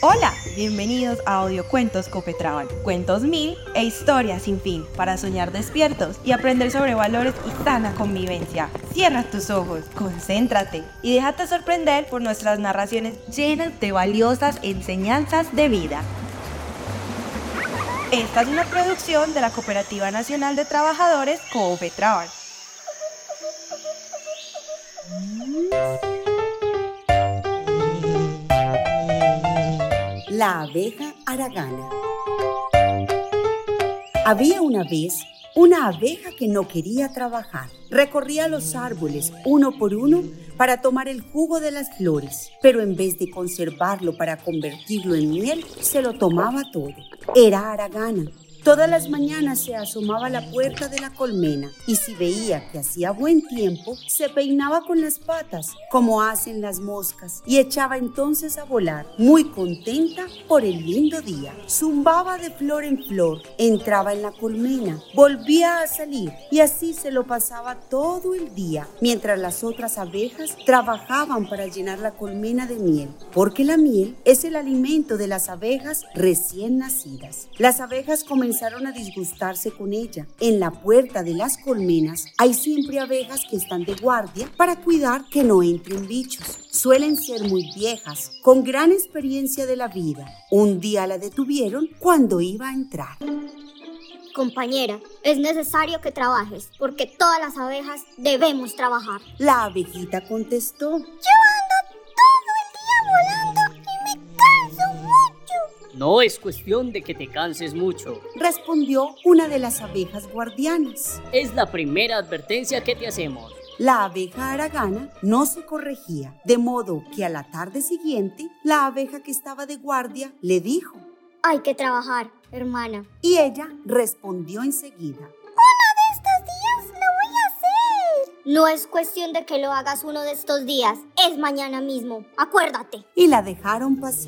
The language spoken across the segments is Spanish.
Hola, bienvenidos a Audiocuentos Copetraban, cuentos mil e historias sin fin para soñar despiertos y aprender sobre valores y sana convivencia. Cierra tus ojos, concéntrate y déjate sorprender por nuestras narraciones llenas de valiosas enseñanzas de vida. Esta es una producción de la Cooperativa Nacional de Trabajadores Copetraban. La abeja haragana. Había una vez una abeja que no quería trabajar. Recorría los árboles uno por uno para tomar el jugo de las flores, pero en vez de conservarlo para convertirlo en miel, se lo tomaba todo. Era haragana. Todas las mañanas se asomaba a la puerta de la colmena y si veía que hacía buen tiempo, se peinaba con las patas, como hacen las moscas, y echaba entonces a volar, muy contenta por el lindo día. Zumbaba de flor en flor, entraba en la colmena, volvía a salir y así se lo pasaba todo el día, mientras las otras abejas trabajaban para llenar la colmena de miel, porque la miel es el alimento de las abejas recién nacidas. Las abejas comenzaron a disgustarse con ella. En la puerta de las colmenas hay siempre abejas que están de guardia para cuidar que no entren bichos. Suelen ser muy viejas, con gran experiencia de la vida. Un día la detuvieron cuando iba a entrar. Compañera, es necesario que trabajes, porque todas las abejas debemos trabajar. La abejita contestó: Yo ando todo el día volando y me canso mucho. No es cuestión de que te canses mucho, respondió una de las abejas guardianas. Es la primera advertencia que te hacemos. La abeja haragana no se corregía, de modo que a la tarde siguiente, la abeja que estaba de guardia le dijo: Hay que trabajar, hermana. Y ella respondió enseguida: Uno de estos días lo voy a hacer. No es cuestión de que lo hagas uno de estos días, es mañana mismo, acuérdate. Y la dejaron pasar.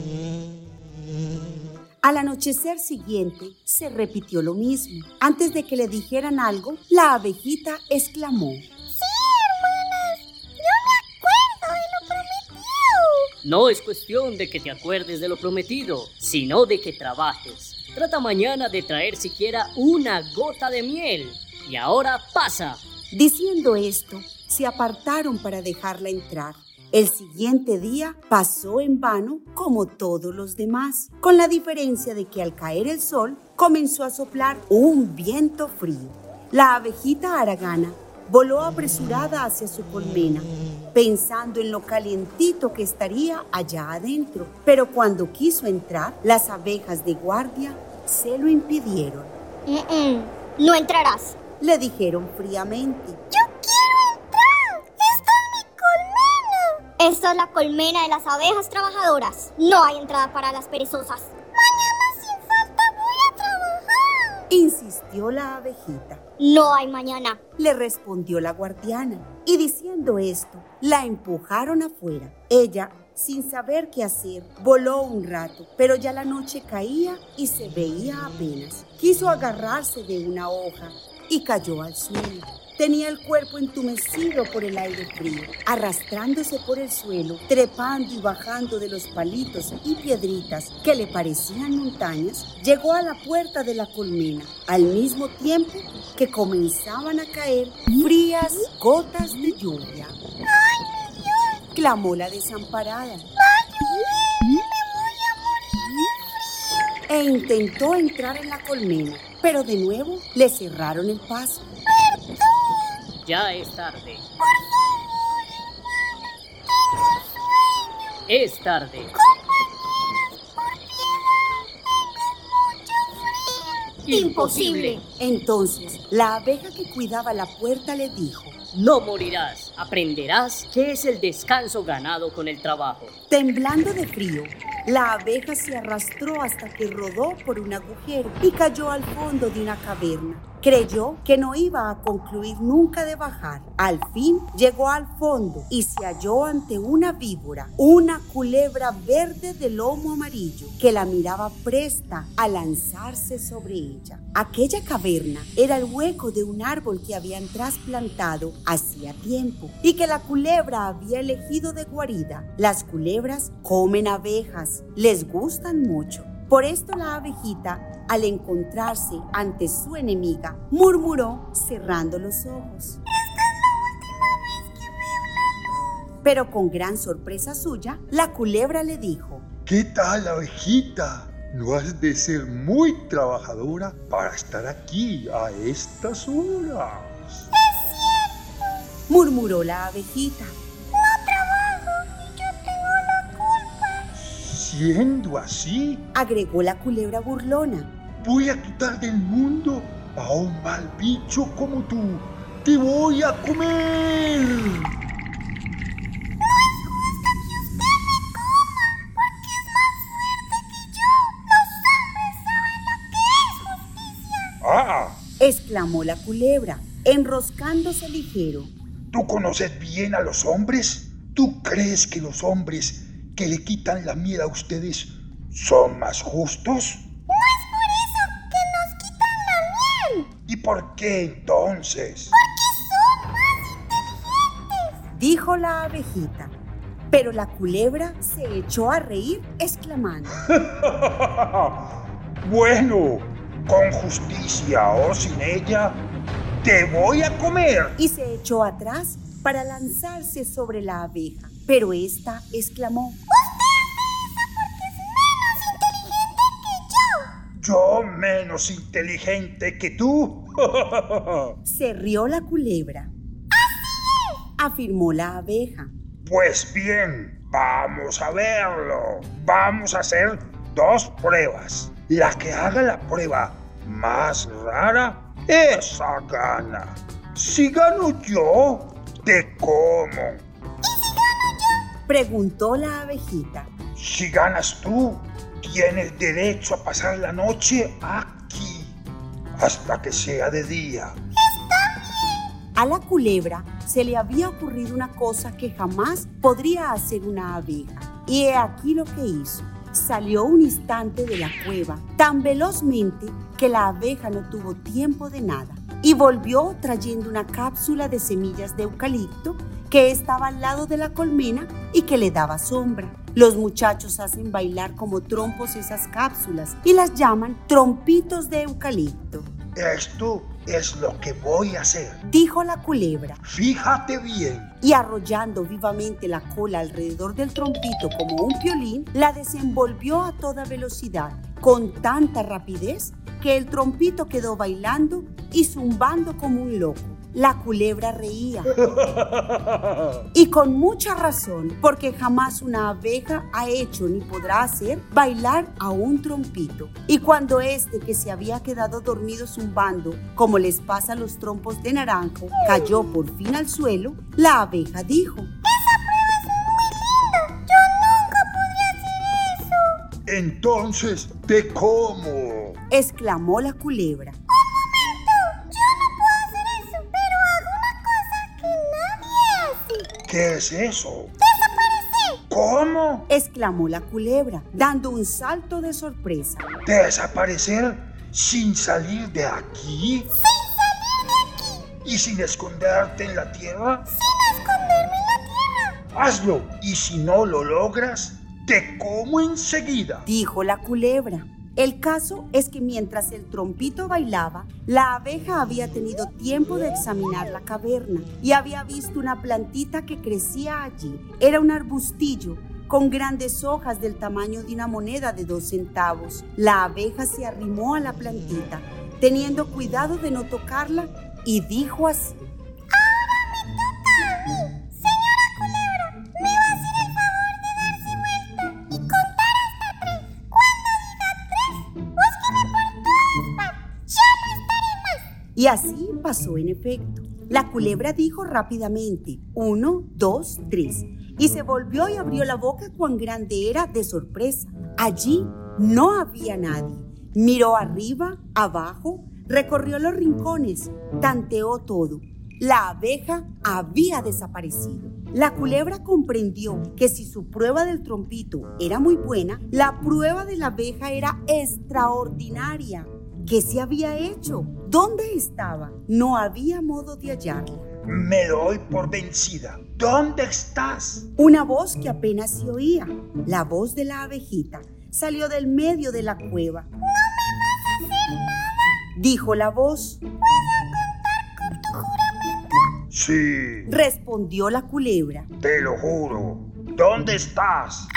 Al anochecer siguiente, se repitió lo mismo. Antes de que le dijeran algo, la abejita exclamó: ¡Sí, hermanas! ¡Yo me acuerdo de lo prometido! No es cuestión de que te acuerdes de lo prometido, sino de que trabajes. Trata mañana de traer siquiera una gota de miel. Y ahora pasa. Diciendo esto, se apartaron para dejarla entrar. El siguiente día pasó en vano como todos los demás, con la diferencia de que al caer el sol comenzó a soplar un viento frío. La abejita haragana voló apresurada hacia su colmena, pensando en lo calientito que estaría allá adentro. Pero cuando quiso entrar, las abejas de guardia se lo impidieron. No entrarás, le dijeron fríamente. Esta es la colmena de las abejas trabajadoras. No hay entrada para las perezosas. Mañana sin falta voy a trabajar, insistió la abejita. No hay mañana, le respondió la guardiana. Y diciendo esto, la empujaron afuera. Ella, sin saber qué hacer, voló un rato, pero ya la noche caía y se veía apenas. Quiso agarrarse de una hoja y cayó al suelo. Tenía el cuerpo entumecido por el aire frío, arrastrándose por el suelo, trepando y bajando de los palitos y piedritas que le parecían montañas, llegó a la puerta de la colmena, al mismo tiempo que comenzaban a caer frías gotas de lluvia. ¡Ay, mi Dios!, clamó la desamparada. ¡Va a llover! ¡Me voy a morir de frío! E intentó entrar en la colmena, pero de nuevo le cerraron el paso. Ya es tarde. Por favor, hermana, tengo sueño. Es tarde. Compañeras, por piedad, tengo mucho frío. Imposible. Entonces, la abeja que cuidaba la puerta le dijo: No morirás. Aprenderás qué es el descanso ganado con el trabajo. Temblando de frío, la abeja se arrastró hasta que rodó por un agujero y cayó al fondo de una caverna Creyó que no iba a concluir nunca de bajar. Al fin llegó al fondo y se halló ante una víbora, una culebra verde de lomo amarillo, que la miraba presta a lanzarse sobre ella. Aquella caverna era el hueco de un árbol que habían trasplantado hacía tiempo y que la culebra había elegido de guarida. Las culebras comen abejas, les gustan mucho. Por esto la abejita, al encontrarse ante su enemiga, murmuró cerrando los ojos. ¡Esta es la última vez que veo la luz! Pero con gran sorpresa suya, la culebra le dijo: ¿Qué tal, abejita? No has de ser muy trabajadora para estar aquí a estas horas. ¡Es cierto! Murmuró la abejita. No trabajo y yo tengo la culpa. Siendo así, Agregó la culebra burlona. voy a quitar del mundo a un mal bicho como tú. ¡Te voy a comer! No es justo que usted me coma, porque es más fuerte que yo. Los hombres saben lo que es justicia. ¡Ah! Exclamó la culebra, enroscándose ligero. ¿Tú conoces bien a los hombres? ¿Tú crees que los hombres que le quitan la miel a ustedes son más justos? No es por eso que nos quitan la miel, ¿Y por qué entonces? porque son más inteligentes. Dijo la abejita. Pero la culebra se echó a reír, exclamando: Bueno, con justicia o sin ella, te voy a comer. y se echó atrás para lanzarse sobre la abeja. Pero ésta exclamó: ¿Yo menos inteligente que tú? Se rió la culebra. Afirmó la abeja. Pues bien, vamos a verlo. Vamos a hacer 2 pruebas. La que haga la prueba más rara, esa gana. Si gano yo, te como. Preguntó la abejita. Si ganas tú, tienes derecho a pasar la noche aquí, hasta que sea de día. A la culebra se le había ocurrido una cosa que jamás podría hacer una abeja. Y he aquí lo que hizo. Salió un instante de la cueva tan velozmente que la abeja no tuvo tiempo de nada y volvió trayendo una cápsula de semillas de eucalipto que estaba al lado de la colmena y que le daba sombra. Los muchachos hacen bailar como trompos esas cápsulas y las llaman trompitos de eucalipto. Esto es lo que voy a hacer. Dijo la culebra. Fíjate bien. Y arrollando vivamente la cola alrededor del trompito como un violín, la desenvolvió a toda velocidad, con tanta rapidez que el trompito quedó bailando y zumbando como un loco. La culebra reía. Y con mucha razón, porque jamás una abeja ha hecho ni podrá hacer bailar a un trompito. Y cuando este, que se había quedado dormido zumbando, como les pasa a los trompos de naranjo, cayó por fin al suelo, la abeja dijo: Entonces te como. exclamó la culebra. ¿Qué es eso? ¿Cómo? Exclamó la culebra, dando un salto de sorpresa. ¿Desaparecer sin salir de aquí? ¡Sin salir de aquí! ¿Y sin esconderte en la tierra? ¡Sin esconderme en la tierra! ¡Hazlo! Y si no lo logras, te como enseguida. Dijo la culebra. El caso es que mientras el trompito bailaba, la abeja había tenido tiempo de examinar la caverna y había visto una plantita que crecía allí. Era un arbustillo con grandes hojas del tamaño de una moneda de 2 centavos. La abeja se arrimó a la plantita, teniendo cuidado de no tocarla, y dijo así: Y así pasó en efecto. La culebra dijo rápidamente: 1, 2, 3. Y se volvió y abrió la boca cuán grande era de sorpresa. Allí no había nadie. Miró arriba, abajo, Recorrió los rincones, tanteó todo. La abeja había desaparecido. La culebra comprendió que si su prueba del trompito era muy buena, la prueba de la abeja era extraordinaria. ¿Qué se había hecho? ¿Dónde estaba? No había modo de hallarla. Me doy por vencida. ¿Dónde estás? Una voz que apenas se oía, la voz de la abejita, salió del medio de la cueva. ¿No me vas a hacer nada? Dijo la voz. ¿Puedo contar con tu juramento? Sí, Respondió la culebra. te lo juro. ¿Dónde estás?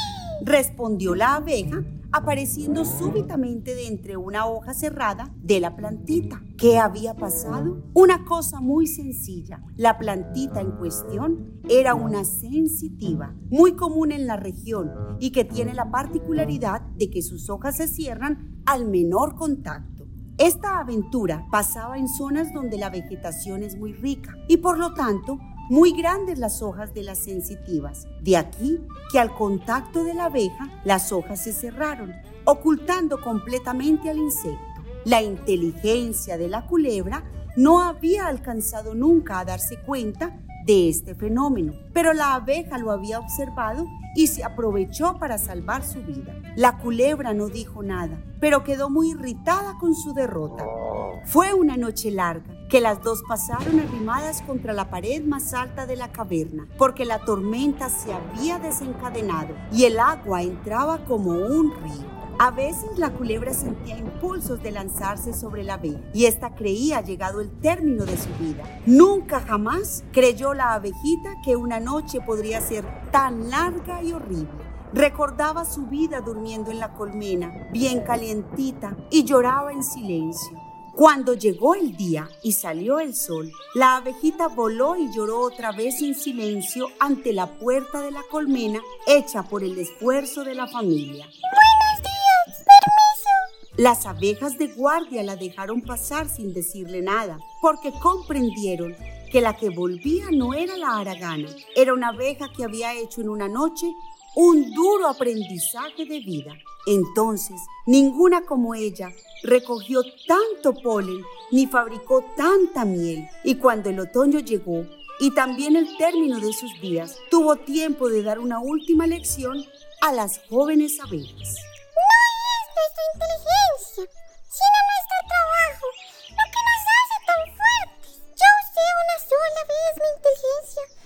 Respondió la abeja, apareciendo súbitamente de entre una hoja cerrada de la plantita. ¿Qué había pasado? Una cosa muy sencilla. La plantita en cuestión era una sensitiva, muy común en la región y que tiene la particularidad de que sus hojas se cierran al menor contacto. Esta aventura pasaba en zonas donde la vegetación es muy rica y por lo tanto muy grandes las hojas de las sensitivas. De aquí que al contacto de la abeja, las hojas se cerraron, ocultando completamente al insecto. La inteligencia de la culebra no había alcanzado nunca a darse cuenta de este fenómeno, pero la abeja lo había observado y se aprovechó para salvar su vida. La culebra no dijo nada, pero quedó muy irritada con su derrota. Fue una noche larga, que las dos pasaron arrimadas contra la pared más alta de la caverna, porque la tormenta se había desencadenado y el agua entraba como un río. A veces la culebra sentía impulsos de lanzarse sobre la abeja y ésta creía llegado el término de su vida. Nunca jamás creyó la abejita que una noche podría ser tan larga y horrible. Recordaba su vida durmiendo en la colmena, bien calientita, y lloraba en silencio. Cuando llegó el día y salió el sol, la abejita voló y lloró otra vez en silencio ante la puerta de la colmena hecha por el esfuerzo de la familia. Buenos días, permiso. Las abejas de guardia la dejaron pasar sin decirle nada, porque comprendieron que la que volvía no era la haragana, era una abeja que había hecho en una noche un duro aprendizaje de vida. Entonces, ninguna como ella recogió tanto polen ni fabricó tanta miel. Y cuando el otoño llegó y también el término de sus días, tuvo tiempo de dar una última lección a las jóvenes abejas. No es nuestra inteligencia, sino nuestro trabajo, lo que nos hace tan fuertes. Yo usé una sola vez mi inteligencia